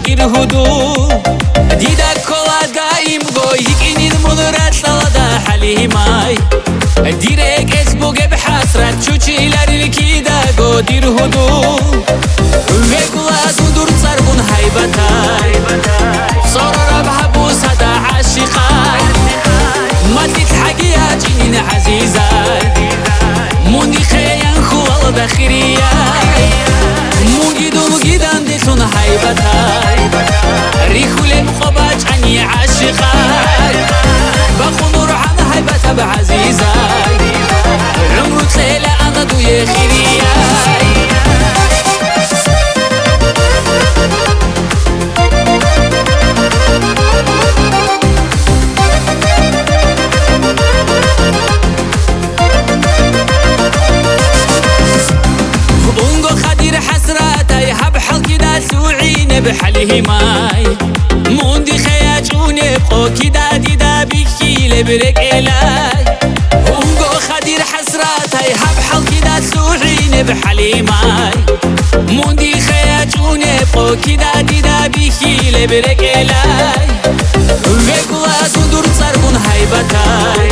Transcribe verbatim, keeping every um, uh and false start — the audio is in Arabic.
ирҳуду дида кола даим го икинин мунрат салада ҳалимай дирек эсбуге бҳасрат чучиларил кида го дирҳуду вегулазу дурцаргун ҳайбатай сорораб ҳабусада ашиқай матит ҳагия ҷинин азизай мунди хеян хувалда хирияй мугидум гидан дихун ҳайбатай рихулем қобачани ашиқай бахунур ҳам ҳайбата ба азизай умру цела ана дуе хирияй بحلهماي موندي خياجوني بقوكي دادي دا بيكي لبرك إلاي ونقو خدير حسراتي هب حلقي دا سوعيني بحلهماي موندي خياجوني بقوكي دادي دا بيكي لبرك إلاي ويقوا أزندور تصرقون هايبتاي